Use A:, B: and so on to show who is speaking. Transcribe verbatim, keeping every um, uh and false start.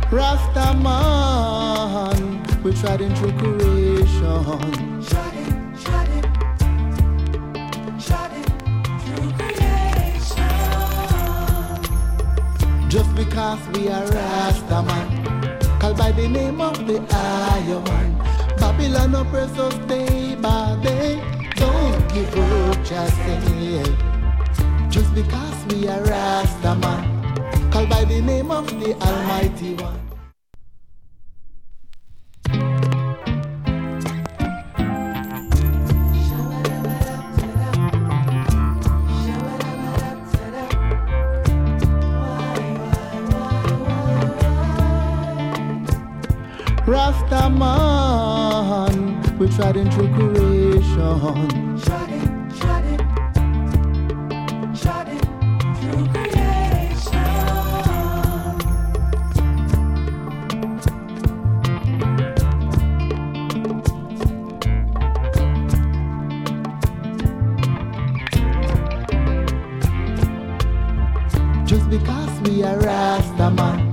A: Rastaman, we tried in true creation.
B: Shut it, shut it, shut it, through creation.
A: Just because we are Rastaman, called by the name of the Iron Man. Babylon oppress us day by day. Don't give up, just say. Just because we are Rastaman, called by the name of the Almighty One. Rastaman, we tried in true creation.
B: Shut it, shut it, shut it, through creation.
A: Just because we are Rastaman,